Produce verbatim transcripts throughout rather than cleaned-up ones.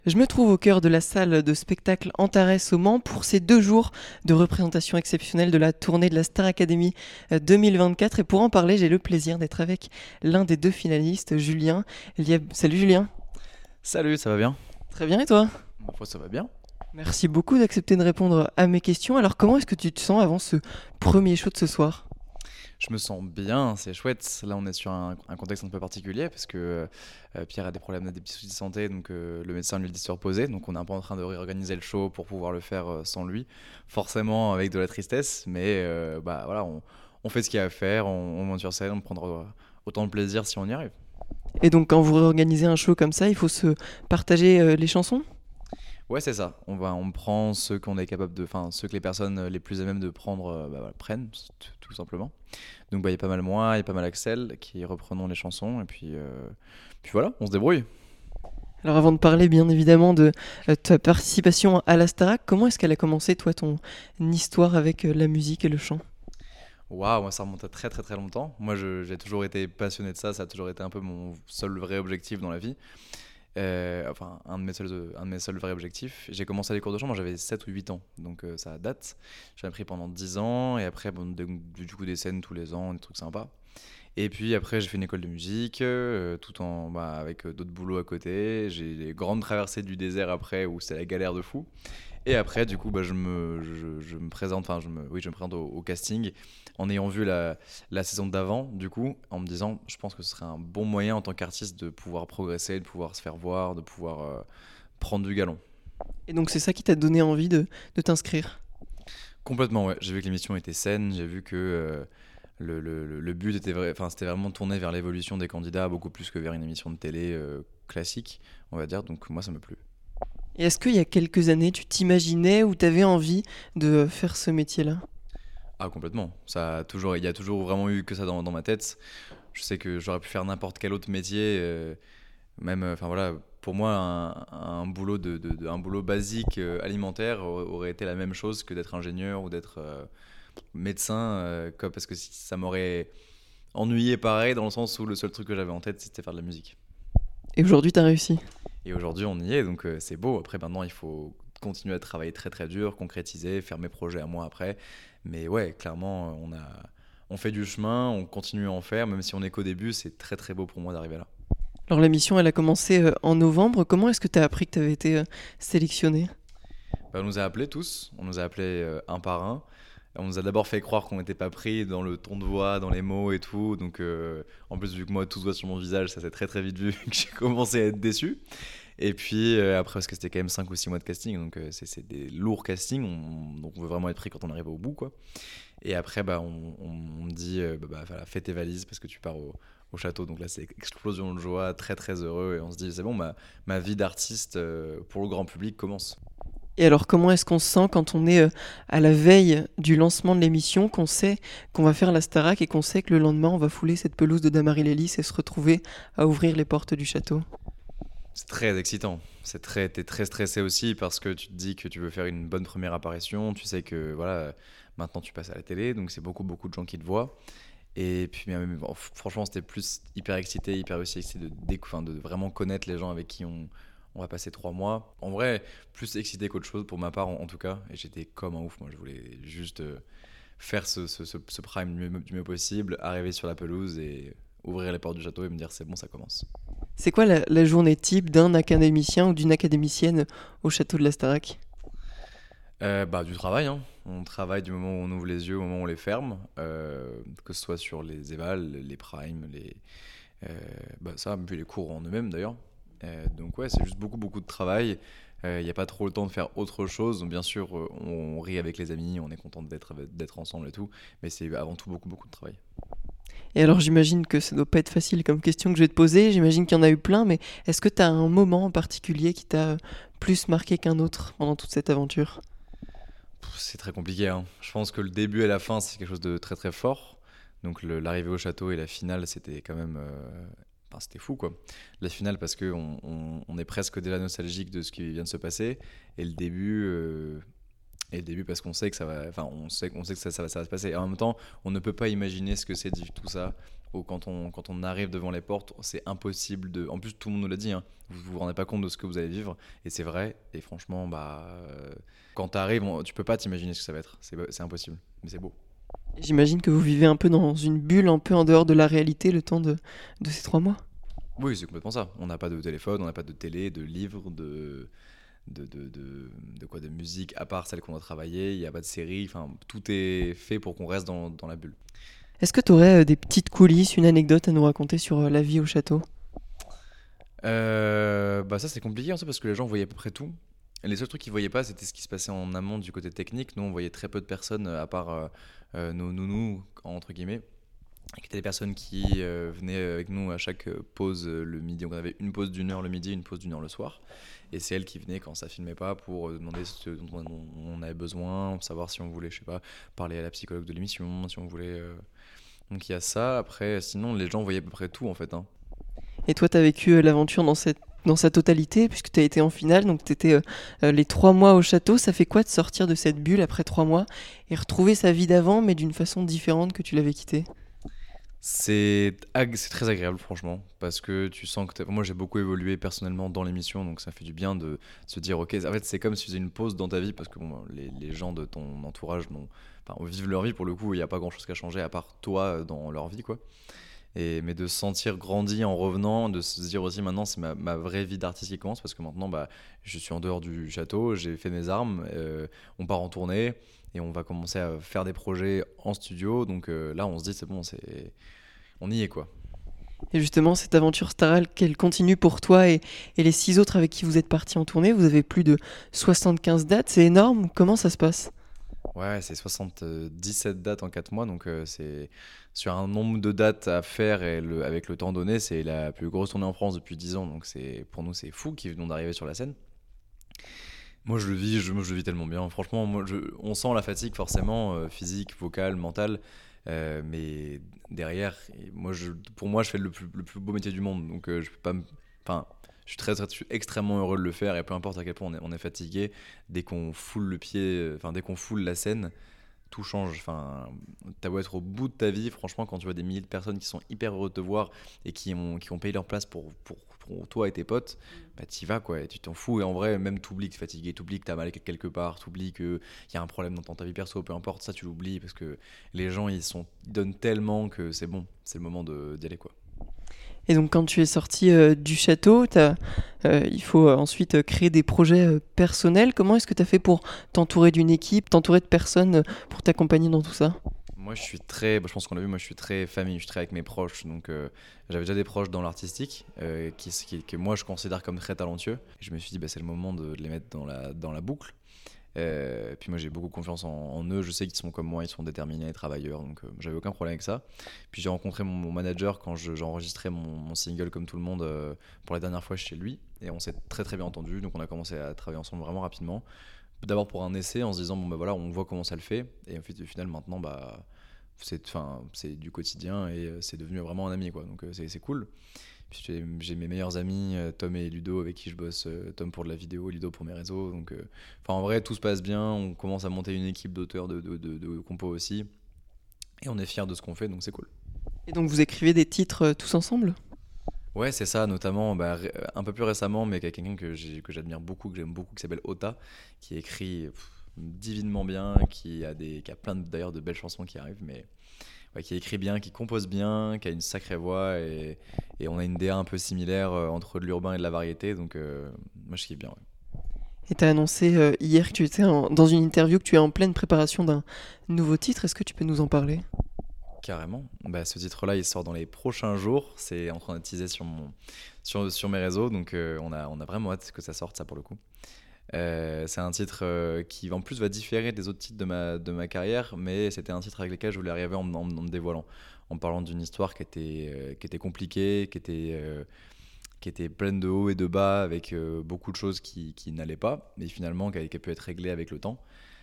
Je me trouve au cœur de la salle de spectacle Antares au Mans pour ces deux jours de représentation exceptionnelle de la tournée de la Star Academy euh, deux mille vingt-quatre. Et pour en parler, j'ai le plaisir d'être avec l'un des deux finalistes, Julien Lieb. Salut Julien. Salut, ça va bien? Très bien et toi? Ma foi, ça va bien. Merci beaucoup d'accepter de répondre à mes questions. Alors comment est-ce que tu te sens avant ce premier show de ce soir? Je me sens bien, c'est chouette. Là, on est sur un, un contexte un peu particulier parce que euh, Pierre a des problèmes, des petits soucis de santé, donc euh, le médecin lui dit de se reposer. Donc, on est un peu en train de réorganiser le show pour pouvoir le faire euh, sans lui, forcément avec de la tristesse, mais euh, bah voilà, on, on fait ce qu'il y a à faire, on, on monte sur scène, on prendra autant de plaisir si on y arrive. Et donc quand vous réorganisez un show comme ça, il faut se partager euh, les chansons? Ouais, c'est ça. On va, on prend ceux qu'on est capable de, enfin ceux que les personnes euh, les plus à même de prendre euh, bah, voilà, prennent, tout, tout simplement. Donc bah il y a pas mal moi, il y a pas mal Axel qui reprenons les chansons et puis euh, puis voilà, on se débrouille. Alors avant de parler bien évidemment de euh, ta participation à la Starac, comment est-ce qu'elle a commencé toi ton histoire avec euh, la musique et le chant? Waouh, moi ça remonte à très très très longtemps. Moi je- j'ai toujours été passionné de ça, ça a toujours été un peu mon seul vrai objectif dans la vie. Euh, enfin, un de mes seuls, un de mes seuls vrais objectifs. J'ai commencé les cours de chant, moi j'avais sept ou huit ans, donc euh, ça date. J'en ai pris pendant dix ans, et après, bon, de- du coup, des scènes tous les ans, des trucs sympas. Et puis après, j'ai fait une école de musique, euh, tout en, bah, avec euh, d'autres boulots à côté. J'ai les grandes traversées du désert après, où c'est la galère de fou. Et après, du coup, bah, je, me, je, je me présente, enfin, je me, oui, je me présente au, au casting en ayant vu la, la saison d'avant, du coup, en me disant, je pense que ce serait un bon moyen en tant qu'artiste de pouvoir progresser, de pouvoir se faire voir, de pouvoir euh, prendre du galon. Et donc c'est ça qui t'a donné envie de, de t'inscrire. Complètement, ouais. J'ai vu que l'émission était saine, j'ai vu que euh, le, le- le but était, vrai, enfin, c'était vraiment tourné vers l'évolution des candidats, beaucoup plus que vers une émission de télé euh, classique, on va dire. Donc moi, ça me plu. Et est-ce qu'il y a quelques années tu t'imaginais ou t'avais envie de faire ce métier-là? Ah, complètement. Ça a toujours, il y a toujours vraiment eu que ça dans, dans ma tête. Je sais que j'aurais pu faire n'importe quel autre métier, euh, même, euh, enfin voilà, pour moi, un, un boulot de, de- de- un boulot basique euh, alimentaire aurait aurait été la même chose que d'être ingénieur ou d'être euh, médecin, euh, quoi, parce que si- ça m'aurait ennuyé pareil dans le sens où le seul truc que j'avais en tête c'était faire de la musique. Et aujourd'hui t'as réussi. Et aujourd'hui on y est, donc euh, c'est beau. Après maintenant il faut continuer à travailler très très dur, concrétiser, faire mes projets à moi après. Mais ouais, clairement on a, on fait du chemin, on continue à en faire, même si on est qu'au début, c'est très très beau pour moi d'arriver là. Alors la mission elle a commencé euh, en novembre. Comment est-ce que t'as appris que t'avais été euh, sélectionné? Bah, on nous a appelés tous, on nous a appelés euh, un par un. On nous a d'abord fait croire qu'on n'était pas pris dans le ton de voix, dans les mots et tout. Donc, euh, en plus, vu que moi, tout se voit sur mon visage, ça s'est très très vite vu que j'ai commencé à être déçu. Et puis, euh, après, parce que c'était quand même cinq ou six mois de casting, donc euh, c'est c'est des lourds castings. On, donc, on veut vraiment être pris quand on arrive au bout, quoi. Et après, bah, on, on- on me dit, euh, bah, bah, voilà, fais tes valises parce que tu pars au, au château. Donc là, c'est explosion de joie, très très heureux. Et on se dit, c'est bon, ma, ma vie d'artiste euh, pour le grand public commence. Et alors comment est-ce qu'on se sent quand on est euh, à la veille du lancement de l'émission, qu'on sait qu'on va faire la Starac et qu'on sait que le lendemain on va fouler cette pelouse de Damary-Lélis et se retrouver à ouvrir les portes du château? C'est très excitant. C'est très, t'es très stressé aussi parce que tu te dis que tu veux faire une bonne première apparition. Tu sais que voilà, maintenant tu passes à la télé, donc c'est beaucoup beaucoup de gens qui te voient. Et puis mais, mais, bon, franchement, c'était plus hyper excité, hyper aussi excité de, décou- enfin, de vraiment connaître les gens avec qui on, on va passer trois mois. En vrai, plus excité qu'autre chose pour ma part en, en tout cas. Et j'étais comme un ouf. Moi, je voulais juste euh, faire ce, ce, ce- ce prime du mieux, du mieux possible, arriver sur la pelouse et ouvrir les portes du château et me dire c'est bon, ça commence. C'est quoi la, la journée type d'un académicien ou d'une académicienne au château de la Starac? Euh, bah, du travail, hein. On travaille du moment où on ouvre les yeux au moment où on les ferme, euh, que ce soit sur les évals, les primes, les, euh, bah, ça, puis les cours en eux-mêmes d'ailleurs. Euh, donc ouais, c'est juste beaucoup beaucoup de travail. Il n'y a pas trop le temps de faire autre chose. Donc, bien sûr, euh, on, on rit avec les amis, on est content d'être d'être ensemble et tout, mais c'est avant tout beaucoup beaucoup de travail. Et alors j'imagine que ça doit pas être facile comme question que je vais te poser, j'imagine qu'il y en a eu plein, mais est-ce que tu as un moment en particulier qui t'a euh, plus marqué qu'un autre pendant toute cette aventure? Pff, C'est très compliqué, hein. Je pense que le début et la fin, c'est quelque chose de très très fort. Donc le- l'arrivée au château et la finale, c'était quand même, euh, enfin, c'était fou quoi. La finale parce que on, on- on est presque déjà nostalgique de ce qui vient de se passer et le début, euh, Et le début parce qu'on sait que ça va, enfin on sait, on sait que ça, ça va, ça va se passer. Et en même temps, on ne peut pas imaginer ce que c'est de vivre tout ça. Ou quand on, quand on arrive devant les portes, c'est impossible de. En plus, tout le monde nous l'a dit, hein, vous vous rendez pas compte de ce que vous allez vivre. Et c'est vrai. Et franchement, bah, euh, quand t'arrives, on- tu peux pas t'imaginer ce que ça va être. C'est, c'est impossible. Mais c'est beau. J'imagine que vous vivez un peu dans une bulle, un peu en dehors de la réalité le temps de, de ces trois mois. Oui, c'est complètement ça. On n'a pas de téléphone, on n'a pas de télé, de livres, de, de, de, de, de quoi, de musique à part celle qu'on a travaillée. Il n'y a pas de série. Enfin, tout est fait pour qu'on reste dans, dans la bulle. Est-ce que tu aurais des petites coulisses, une anecdote à nous raconter sur euh, la vie au château? Euh, bah ça c'est compliqué en fait parce que les gens voyaient à peu près tout. Les seuls trucs qu'ils voyaient pas c'était ce qui se passait en amont du côté technique. Nous on voyait très peu de personnes euh, à part euh, euh, nos nounous entre guillemets. Et qui étaient les personnes qui euh, venaient avec nous à chaque euh, pause euh, le midi. Donc on avait une pause d'une heure le midi, une pause d'une heure le soir. Et c'est elles qui venaient quand ça filmait pas pour euh, demander ce dont on on avait besoin, pour savoir si on voulait, je sais pas, parler à la psychologue de l'émission, si on voulait. euh, Donc il y a ça. Après, sinon les gens voyaient à peu près tout en fait, hein. Et toi, tu as vécu euh, l'aventure dans, cette, dans sa totalité, puisque tu as été en finale, donc tu étais les trois mois au château. Ça fait quoi de sortir de cette bulle après trois mois et retrouver sa vie d'avant, mais d'une façon différente que tu l'avais quittée? C'est ag- c'est très agréable, franchement, parce que tu sens que t'as- moi j'ai beaucoup évolué personnellement dans l'émission, donc ça fait du bien de se dire, ok, en fait c'est comme si tu faisais une pause dans ta vie, parce que bon, ben, les, les gens de ton entourage n'ont- enfin, vivent leur vie pour le coup, il n'y a pas grand chose qu'à changer à part toi euh, dans leur vie, quoi. Et, mais de se sentir grandi en revenant, de se dire aussi maintenant c'est ma, ma vraie vie d'artiste qui commence, parce que maintenant bah, je suis en dehors du château, j'ai fait mes armes, euh, on part en tournée. Et on va commencer à faire des projets en studio, donc euh, là on se dit c'est bon, c'est on y est quoi. Et justement, cette aventure Staral, qu'elle continue pour toi et, et les six autres avec qui vous êtes partis en tournée, vous avez plus de soixante-quinze dates, c'est énorme. Comment ça se passe? Ouais, c'est soixante-dix-sept dates en quatre mois, donc euh, c'est sur un nombre de dates à faire et le, avec le temps donné, c'est la plus grosse tournée en France depuis dix ans, donc c'est pour nous c'est fou qui venons d'arriver sur la scène. Moi je le vis, je, moi, je le vis tellement bien. Franchement, moi, je- on sent la fatigue forcément, euh, physique, vocale, mentale, euh, mais derrière, et moi, je, pour moi, je fais le plus, le plus beau métier du monde, donc euh, je peux pas, me- enfin, je suis très, très- je suis extrêmement heureux de le faire et peu importe à quel point on est, on est fatigué, dès qu'on foule le pied, euh, enfin dès qu'on foule la scène, tout change. Enfin, t'as beau être au bout de ta vie, franchement, quand tu vois des milliers de personnes qui sont hyper heureux de te voir et qui ont, qui ont payé leur place pour, pour, pour toi et tes potes, bah t'y vas quoi, et tu t'en fous. Et en vrai, même t'oublies que t'es fatigué, t'oublies que t'as mal quelque part, t'oublies qu'il y a un problème dans ta vie perso, peu importe, ça tu l'oublies parce que les gens ils, sont, ils donnent tellement que c'est bon, c'est le moment de- d'y aller quoi. Et donc, quand tu es sorti euh, du château, t'as, euh, il faut euh, ensuite euh, créer des projets euh, personnels. Comment est-ce que tu as fait pour t'entourer d'une équipe, t'entourer de personnes euh, pour t'accompagner dans tout ça? Moi, je suis très, bah, je pense qu'on l'a vu, moi je suis très famille, je suis très avec mes proches. Donc, euh, j'avais déjà des proches dans l'artistique euh, qui, qui- que moi je considère comme très talentueux. Et je me suis dit, bah, c'est le moment de, de les mettre dans la, dans la boucle. Euh, puis moi, j'ai beaucoup confiance en, en eux. Je sais qu'ils sont comme moi, ils sont déterminés, travailleurs. Donc, euh, j'avais aucun problème avec ça. Puis, j'ai rencontré mon, mon manager quand je- j'ai enregistré mon, mon single, comme tout le monde, euh, pour la dernière fois chez lui. Et on s'est très très bien entendu. Donc, on a commencé à travailler ensemble vraiment rapidement. D'abord pour un essai en se disant bon bah voilà on voit comment ça le fait et en fait au final maintenant bah c'est enfin c'est du quotidien et euh, c'est devenu vraiment un ami quoi donc euh, c'est c'est cool. Puis j'ai j'ai mes meilleurs amis euh, Tom et Ludo avec qui je bosse, euh, Tom pour de la vidéo, Ludo pour mes réseaux, donc euh, enfin en vrai tout se passe bien, on commence à monter une équipe d'auteurs de, de, de, de compos aussi et on est fiers de ce qu'on fait donc c'est cool. Et donc, vous écrivez des titres euh, tous ensemble? Ouais, c'est ça, notamment bah, ré- un peu plus récemment, mais avec quelqu'un que j'ai- que j'admire beaucoup, que j'aime beaucoup, qui s'appelle Ota, qui écrit pff, divinement bien, qui a, des, qui a plein de- d'ailleurs de belles chansons qui arrivent, mais ouais, qui écrit bien, qui compose bien, qui a une sacrée voix, et, et on a une D A un peu similaire euh, entre de l'urbain et de la variété, donc euh, moi je kiffe bien. Ouais. Et tu as annoncé euh, hier que tu étais en- dans une interview que tu es en pleine préparation d'un nouveau titre. Est-ce que tu peux nous en parler? Carrément. Bah, ce titre-là, il sort dans les prochains jours. C'est en train de teaser sur, mon, sur, sur mes réseaux, donc euh, on, a, on a vraiment hâte que ça sorte, ça pour le coup. Euh, c'est un titre euh, qui en plus va différer des autres titres de ma, de ma carrière, mais c'était un titre avec lequel je voulais arriver en, en- en me dévoilant, en parlant d'une histoire qui était, euh, qui était compliquée, qui était, euh, qui était pleine de hauts et de bas, avec euh, beaucoup de choses qui, qui n'allaient pas, mais finalement qui a, qui a pu être réglée avec le temps.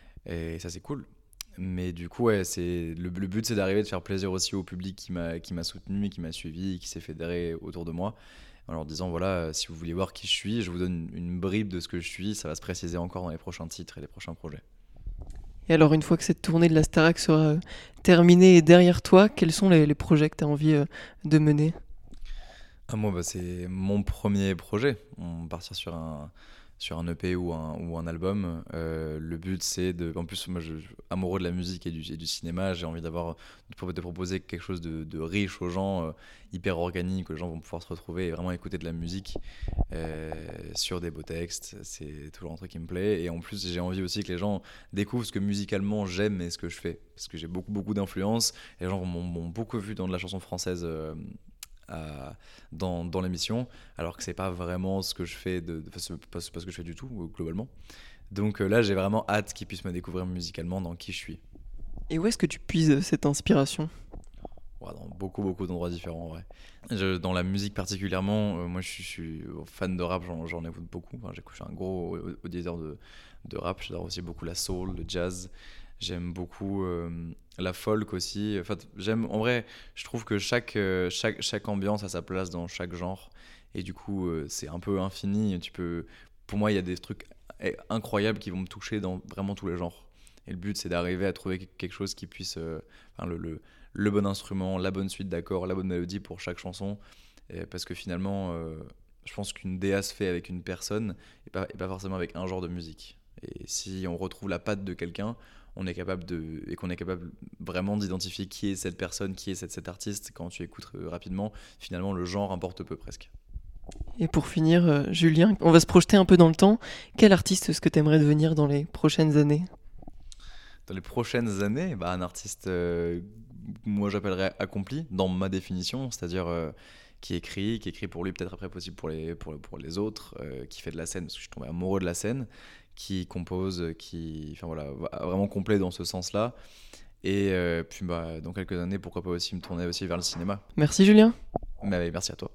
Et ça, c'est cool. Mais du coup, ouais, c'est, le, le but, c'est d'arriver de faire plaisir aussi au public qui m'a, qui m'a soutenu, qui m'a suivi, qui s'est fédéré autour de moi en leur disant voilà, euh, si vous voulez voir qui je suis, je vous donne une, une bribe de ce que je suis, ça va se préciser encore dans les prochains titres et les prochains projets. Et alors, une fois que cette tournée de la Starac sera euh, terminée et derrière toi, quels sont les, les projets que tu as envie euh, de mener? Ah, moi, bah, c'est mon premier projet. On partir sur un, sur un E P ou un, ou un album. Euh, le but, c'est de. En plus, moi, je, je- amoureux de la musique et du, et du cinéma, j'ai envie d'avoir, de, pro- de proposer quelque chose de, de riche aux gens, euh, hyper organique, où les gens vont pouvoir se retrouver et vraiment écouter de la musique euh, sur des beaux textes. C'est toujours un truc qui me plaît. Et en plus, j'ai envie aussi que les gens découvrent ce que musicalement j'aime et ce que je fais. Parce que j'ai beaucoup, beaucoup d'influence. Et les gens m'ont m'ont beaucoup vu dans de la chanson française. euh, à- dans, dans l'émission, alors que c'est pas vraiment ce que je fais, de, de- c'est pas, c'est pas ce que je fais du tout, euh, globalement. Donc euh, là, j'ai vraiment hâte qu'ils puissent me découvrir musicalement dans qui je suis. Et où est-ce que tu puises cette inspiration? Ouais, dans beaucoup, beaucoup d'endroits différents, en vrai. Je- dans la musique particulièrement, euh, moi je suis, je suis fan de rap, j'en, j'en écoute beaucoup. Enfin, j'écoute, je suis un gros auditeur de, de rap, j'adore aussi beaucoup la soul, le jazz. J'aime beaucoup euh, la folk aussi. Enfin, j'aime, en vrai, je trouve que chaque, euh, chaque, chaque ambiance a sa place dans chaque genre. Et du coup, euh, c'est un peu infini. Tu peux, pour moi, il y a des trucs eh, incroyables qui vont me toucher dans vraiment tous les genres. Et le but, c'est d'arriver à trouver quelque chose qui puisse. euh, enfin, le, le, le bon instrument, la bonne suite d'accords, la bonne mélodie pour chaque chanson. Et parce que finalement, euh, je pense qu'une D A se fait avec une personne et pas, et pas forcément avec un genre de musique. Et si on retrouve la patte de quelqu'un, on est capable de, et qu'on est capable vraiment d'identifier qui est cette personne, qui est cette, cet artiste, quand tu écoutes euh, rapidement, finalement le genre importe peu presque. Et pour finir, euh, Julien, on va se projeter un peu dans le temps. Quel artiste est-ce que tu aimerais devenir dans les prochaines années? Dans les prochaines années, bah, un artiste, euh, moi j'appellerais accompli, dans ma définition, c'est-à-dire euh, qui écrit, qui écrit pour lui, peut-être après possible pour les, pour, pour les autres, euh, qui fait de la scène, parce que je suis tombé amoureux de la scène, qui compose, qui, enfin voilà, vraiment complet dans ce sens-là. Et euh, puis bah, dans quelques années, pourquoi pas aussi me tourner aussi vers le cinéma. Merci Julien. Mais merci à toi.